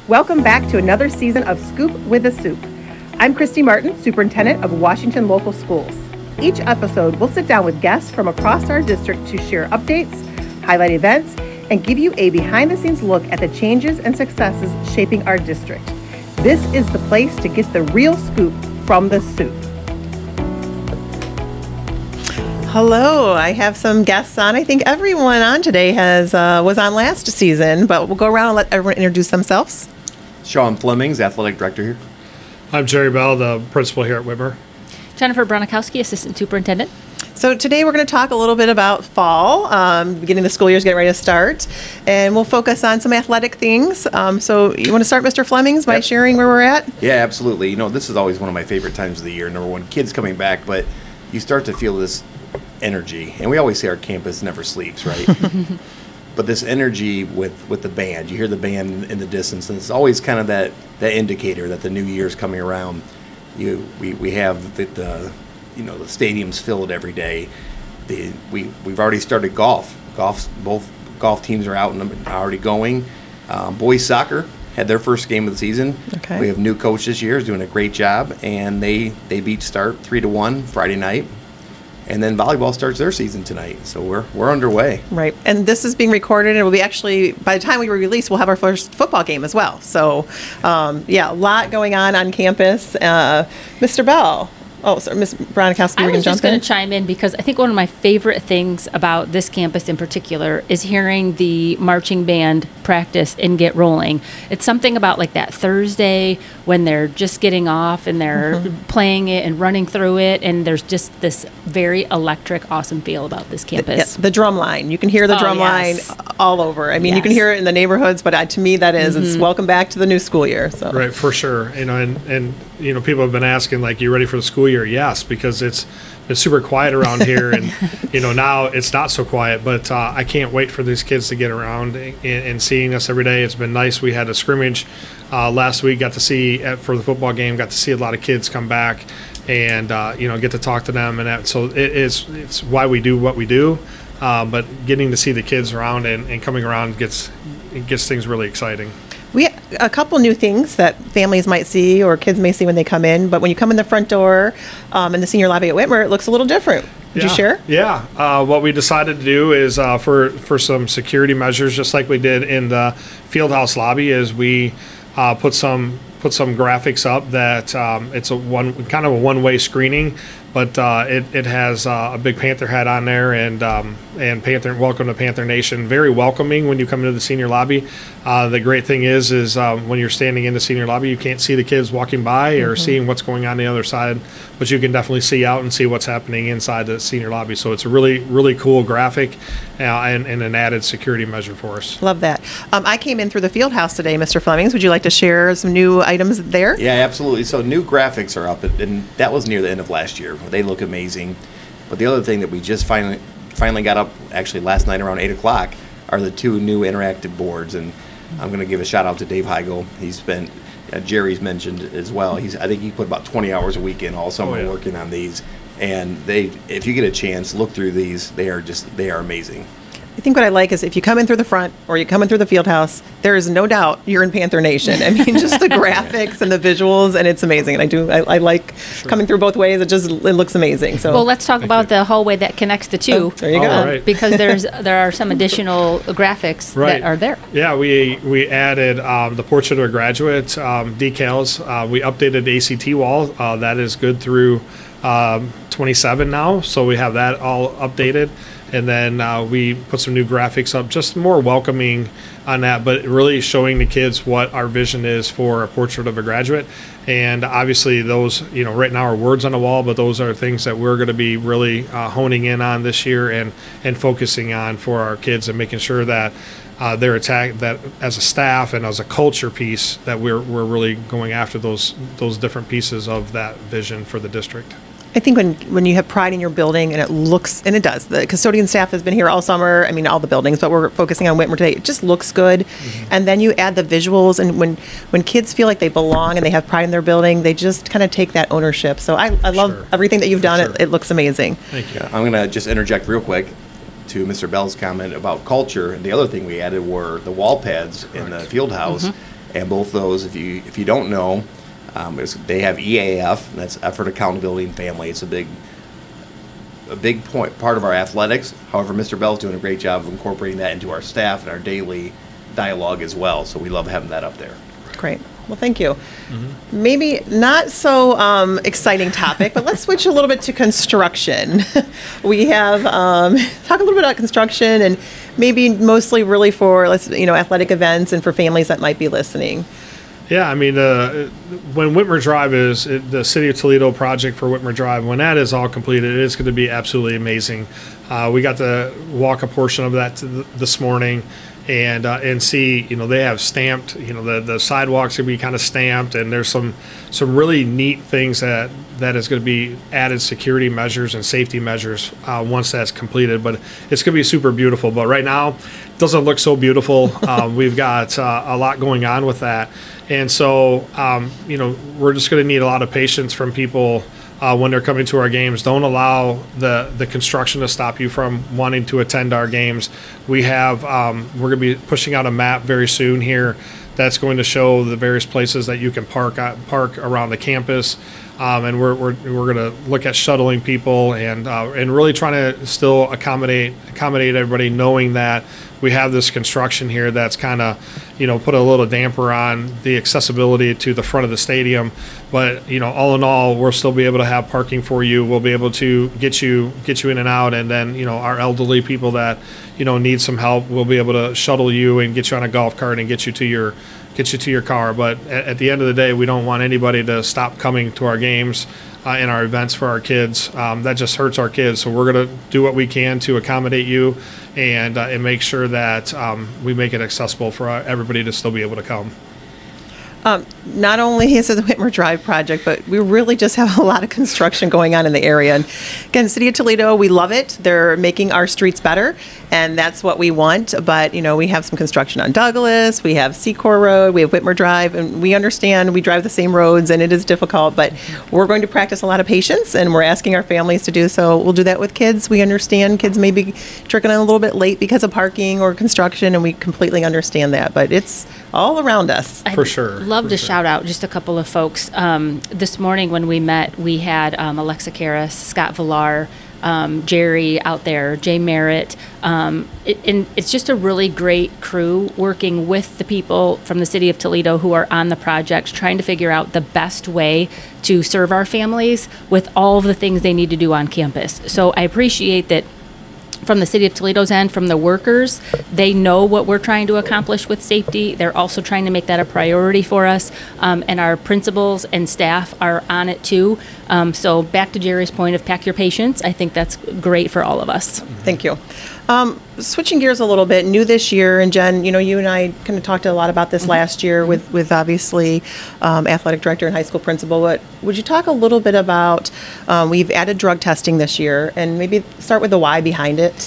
Welcome back to another season of Scoop with a Soup. I'm Christy Martin, Superintendent of Washington Local Schools. Each episode, we'll sit down with guests from across our district to share updates, highlight events, and give you a behind-the-scenes look at the changes and successes shaping our district. This is the place to get the real scoop from the soup. Hello, I have some guests on. I think everyone on today was on last season, but we'll go around and let everyone introduce themselves. Sean Flemings, Athletic Director here. I'm Jerry Bell, the principal here at Whitmer. Jennifer Bronikowski, Assistant Superintendent. So today we're going to talk a little bit about fall. Beginning of the school year is getting ready to start, and we'll focus on some athletic things. So you want to start, Mr. Flemings, by sharing where we're at? Yeah, absolutely. You know, this is always one of my favorite times of the year. Number one, kids coming back, but you start to feel this energy. And we always say our campus never sleeps, right? But this energy with the band, you hear the band in the distance, and it's always kind of that indicator that the new year's coming around. We have the stadium's filled every day. We've already started golf. Both golf teams are out and already going. Boys soccer had their first game of the season. Okay. We have new coach this year, is doing a great job, and they beat Start 3-1 Friday night. And then volleyball starts their season tonight, so we're underway. Right, and this is being recorded, and it will be actually, by the time we release, we'll have our first football game as well. So, a lot going on campus. Mr. Bell. Oh, sorry, Ms. Bronikowski, I we're going to jump in. was just going to chime in because I think one of my favorite things about this campus in particular is hearing the marching band practice and get rolling. It's something about like that Thursday when they're just getting off and they're playing it and running through it, and there's just this very electric, awesome feel about this campus. The drum line. You can hear the drum line all over. I mean, you can hear it in the neighborhoods, but to me that is, it's welcome back to the new school year. So. Right, for sure. And people have been asking, like, you ready for the school year? Yes, because it's been super quiet around here, and now it's not so quiet. But I can't wait for these kids to get around and seeing us every day. It's been nice. We had a scrimmage last week. Got to see for the football game. Got to see a lot of kids come back, and get to talk to them. And so it's why we do what we do. But getting to see the kids around and coming around gets things really exciting. We have a couple new things that families might see or kids may see when they come in, but when you come in the front door in the senior lobby at Whitmer, it looks a little different. Would you share? Yeah. What we decided to do is for some security measures, just like we did in the Fieldhouse lobby, is we put some graphics up that it's a one-way screening, but it has a big Panther hat on there and Panther, welcome to Panther Nation. Very welcoming when you come into the senior lobby. The great thing is when you're standing in the senior lobby, you can't see the kids walking by or seeing what's going on the other side, but you can definitely see out and see what's happening inside the senior lobby. So it's a really, really cool graphic and an added security measure for us. Love that. I came in through the field house today, Mr. Flemings. Would you like to share some new items there? Yeah, absolutely. So new graphics are up, and that was near the end of last year. They look amazing. But the other thing that we just finally got up, actually last night around 8 o'clock, are the two new interactive boards. And I'm going to give a shout out to Dave Heigl. He's been, Jerry's mentioned as well. I think he put about 20 hours a week in all summer working on these. And if you get a chance, look through these. They are amazing. I think what I like is if you come in through the front or you come in through the field house, there is no doubt you're in Panther Nation. I mean, just the graphics and the visuals, and it's amazing. And I like coming through both ways. It looks amazing. So well, let's talk about the hallway that connects the two. There you go. Right. Because there are some additional graphics that are there. Yeah, we added the Portrait of a Graduate decals. We updated the ACT wall. That is good through 27 now, so we have that all updated. And then we put some new graphics up, just more welcoming on that, but really showing the kids what our vision is for a Portrait of a Graduate. And obviously those, right now are words on the wall, but those are things that we're going to be really honing in on this year and focusing on for our kids and making sure that they're attacked, that as a staff and as a culture piece, that we're really going after those different pieces of that vision for the district. I think when you have pride in your building and it does. The custodian staff has been here all summer. I mean, all the buildings, but we're focusing on Whitmer today. It just looks good. Mm-hmm. And then you add the visuals, and when kids feel like they belong and they have pride in their building, they just kind of take that ownership. So I love everything that you've done. Sure. It looks amazing. Thank you. I'm going to just interject real quick. to Mr. Bell's comment about culture, the other thing we added were the wall pads in the field house. And both those, if you don't know, they have EAF, and that's effort, accountability, and family. It's a big part of our athletics. However, Mr. Bell's doing a great job of incorporating that into our staff and our daily dialogue as well. So we love having that up there. Great. Well, thank you. Maybe not so exciting topic, but let's switch a little bit to construction. We have talk a little bit about construction, and maybe mostly really for athletic events and for families that might be listening. Yeah, I mean, when Whitmer Drive the City of Toledo project for Whitmer Drive, when that is all completed, it is going to be absolutely amazing. We got to walk a portion of that this morning and see, they have stamped, the sidewalks going to be kind of stamped, and there's some really neat things that is going to be added security measures and safety measures once that's completed. But it's going to be super beautiful. But right now, it doesn't look so beautiful. We've got a lot going on with that. And so, we're just going to need a lot of patience from people when they're coming to our games. Don't allow the construction to stop you from wanting to attend our games. We're going to be pushing out a map very soon here that's going to show the various places that you can park around the campus. And we're going to look at shuttling people and really trying to still accommodate everybody, knowing that we have this construction here that's kind of put a little damper on the accessibility to the front of the stadium. But all in all, we'll still be able to have parking for you. We'll be able to get you in and out, and then our elderly people that need some help, we'll be able to shuttle you and get you on a golf cart and get you to your car. But at the end of the day, we don't want anybody to stop coming to our games and our events for our kids. That just hurts our kids. So we're going to do what we can to accommodate you and make sure that we make it accessible for everybody to still be able to come. Not only is it the Whitmer Drive project, but we really just have a lot of construction going on in the area. And again, City of Toledo, we love it. They're making our streets better, and that's what we want. But, we have some construction on Douglas, we have Secor Road, we have Whitmer Drive, and we understand we drive the same roads, and it is difficult, but we're going to practice a lot of patience, and we're asking our families to do so. We'll do that with kids. We understand kids may be trickling in a little bit late because of parking or construction, and we completely understand that, but it's all around us. For sure. Love to shout out just a couple of folks. This morning when we met, we had Alexa Karras, Scott Villar, Jerry out there, Jay Merritt. And it's just a really great crew working with the people from the City of Toledo who are on the project, trying to figure out the best way to serve our families with all of the things they need to do on campus. So I appreciate that from the City of Toledo's end, from the workers, they know what we're trying to accomplish with safety. They're also trying to make that a priority for us, and our principals and staff are on it too. So back to Jerry's point of pack your patience, I think that's great for all of us. Thank you. Switching gears a little bit, new this year, and Jen, you and I kind of talked a lot about this last year with obviously athletic director and high school principal. But would you talk a little bit about, we've added drug testing this year, and maybe start with the why behind it?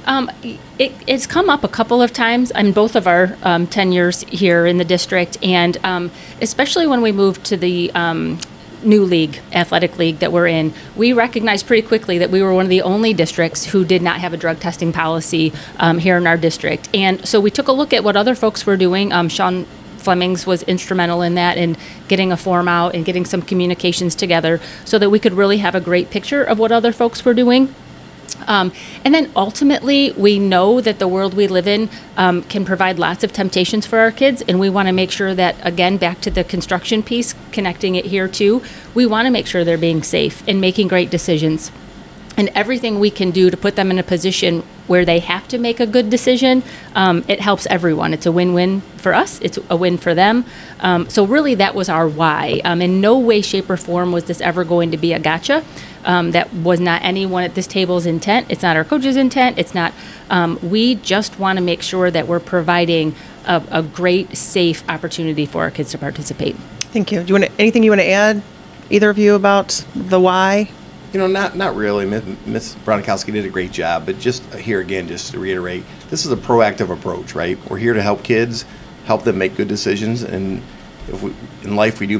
It's come up a couple of times in both of our tenures here in the district, and especially when we moved to the new league, athletic league that we're in, we recognized pretty quickly that we were one of the only districts who did not have a drug testing policy here in our district. And so we took a look at what other folks were doing. Sean Flemings was instrumental in that, in getting a form out and getting some communications together so that we could really have a great picture of what other folks were doing. And then ultimately, we know that the world we live in can provide lots of temptations for our kids, and we want to make sure that, again, back to the construction piece, connecting it here too, we want to make sure they're being safe and making great decisions. And everything we can do to put them in a position where they have to make a good decision, it helps everyone. It's a win-win for us. It's a win for them. So really, that was our why. In no way, shape, or form was this ever going to be a gotcha. That was not anyone at this table's intent. It's not our coach's intent. It's not. We just want to make sure that we're providing a great, safe opportunity for our kids to participate. Thank you. Do you want anything you want to add, either of you, about the why? Not really. Ms. Bronikowski did a great job, but just here again, just to reiterate, this is a proactive approach, right? We're here to help kids, help them make good decisions, and in life we do make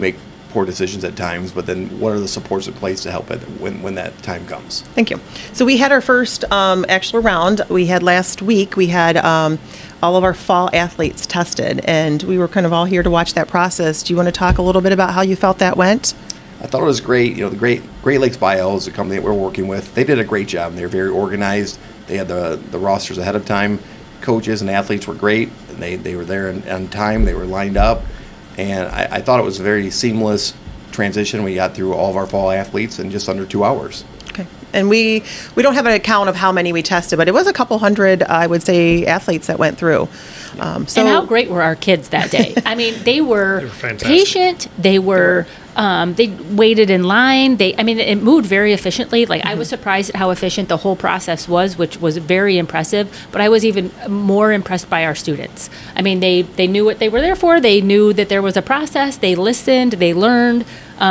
poor decisions at times, but then what are the supports in place to help it when that time comes? Thank you. So we had our first actual round. We had last week, we had all of our fall athletes tested, and we were kind of all here to watch that process. Do you want to talk a little bit about how you felt that went? I thought it was great. The Great Lakes Bio is the company that we're working with. They did a great job. They're very organized. They had the rosters ahead of time. Coaches and athletes were great. They were there on time. They were lined up. And I thought it was a very seamless transition. We got through all of our fall athletes in just under 2 hours. Okay. And we don't have an account of how many we tested, but it was a couple hundred, I would say, athletes that went through. And how great were our kids that day? I mean, they were fantastic. patient. They were, they waited in line. It moved very efficiently. Like, I was surprised at how efficient the whole process was, which was very impressive. But I was even more impressed by our students. I mean, they knew what they were there for. They knew that there was a process. They listened. They learned.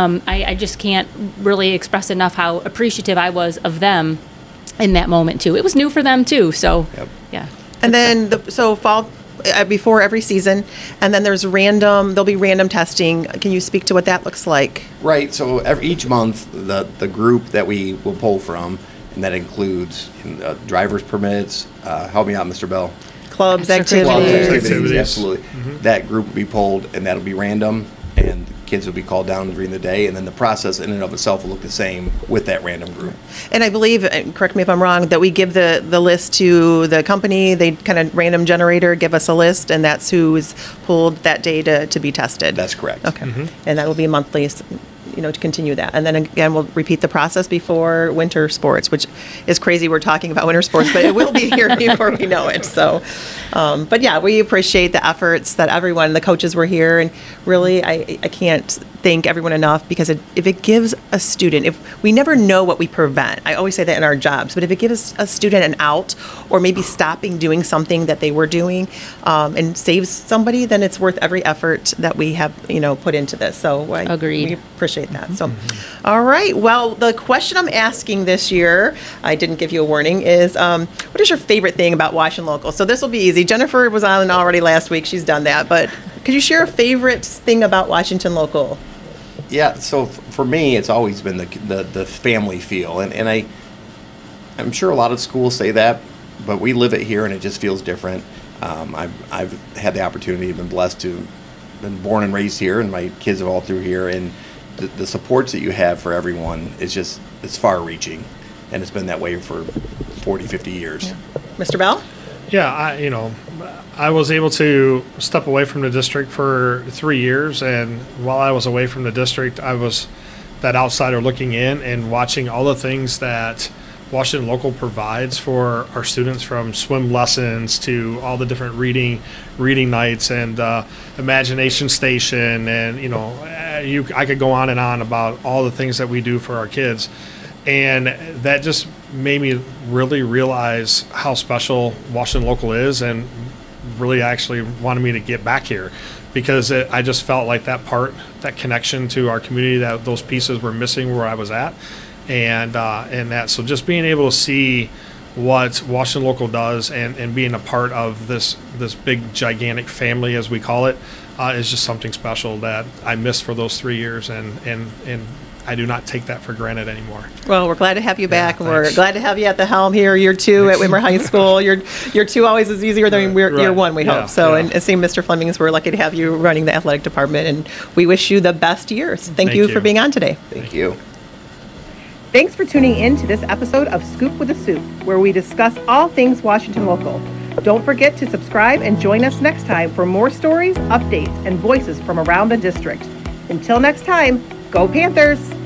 I just can't really express enough how appreciative I was of them in that moment, too. It was new for them, too. So, yeah. And then, fall, before every season, and then there'll be random testing. Can you speak to what that looks like? Right. So each month, the group that we will pull from, and that includes driver's permits. Help me out, Mr. Bell. Clubs, Extracurriculars. activities. Absolutely. That group will be pulled, and that'll be random, and kids will be called down during the day, and then the process in and of itself will look the same with that random group. And I believe, and correct me if I'm wrong, that we give the list to the company. They kind of random generator, give us a list, and that's who is pulled that day to be tested. That's correct. Okay. And that will be monthly, to continue that. And then again, we'll repeat the process before winter sports, which is crazy. We're talking about winter sports, but it will be here before we know it. So, but yeah, we appreciate the efforts that everyone, the coaches were here, and really, I can't thank everyone enough, because if it gives a student, if we never know what we prevent, I always say that in our jobs, but if it gives a student an out, or maybe stopping doing something that they were doing, and saves somebody, then it's worth every effort that we have, put into this. So Agreed. We appreciate that. So, all right. Well, the question I'm asking this year, I didn't give you a warning, is what is your favorite thing about Washington Local? So this will be easy. Jennifer was on already last week. She's done that. But could you share a favorite thing about Washington Local? Yeah, so for me, it's always been the family feel, and I'm sure a lot of schools say that, but we live it here, and it just feels different. I've had the opportunity, been blessed to been born and raised here, and my kids have all through here, and the supports that you have for everyone is just, it's far-reaching, and it's been that way for 40, 50 years. Yeah. Mr. Bell? Yeah, I was able to step away from the district for 3 years, and while I was away from the district, I was that outsider looking in and watching all the things that Washington Local provides for our students, from swim lessons to all the different reading nights and imagination station, and I could go on and on about all the things that we do for our kids. And that just made me really realize how special Washington Local is, and really actually wanted me to get back here, because I just felt like that connection to our community, that those pieces were missing where I was at. And so just being able to see what Washington Local does and being a part of this big, gigantic family, as we call it, is just something special that I missed for those 3 years. And I do not take that for granted anymore. Well, we're glad to have you back. Yeah, We're thanks. glad to have you at the helm here. Year 2 at Wimmer High School. Year 2 always is easier than year Right. 1, we Yeah, hope. So, yeah. and same Mr. Flemings, we're lucky to have you running the athletic department, and we wish you the best years. Thank you for you. being on today. Thank you. Thanks for tuning in to this episode of Scoop with a Soup, where we discuss all things Washington Local. Don't forget to subscribe and join us next time for more stories, updates, and voices from around the district. Until next time, go Panthers!